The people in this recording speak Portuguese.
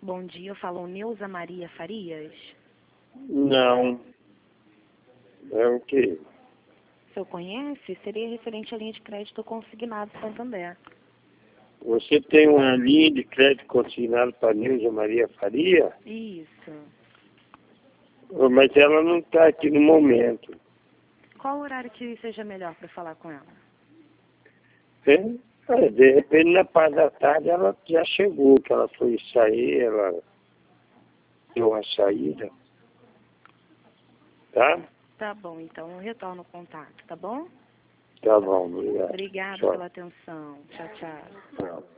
Bom dia, eu falo Neuza Maria Farias. Não. É o quê? O senhor conhece? Seria referente à linha de crédito consignado Santander. Você tem uma linha de crédito consignado para Neuza Maria Faria? Isso. Mas ela não está aqui no momento. Qual o horário que seja melhor para falar com ela? De repente, na parte da tarde, ela já chegou, que ela foi sair, ela deu uma saída. Tá? Tá bom, então eu retorno o contato, tá bom? Tá bom, obrigado. Obrigada Tchau. pela atenção. Tchau, tchau. Tchau.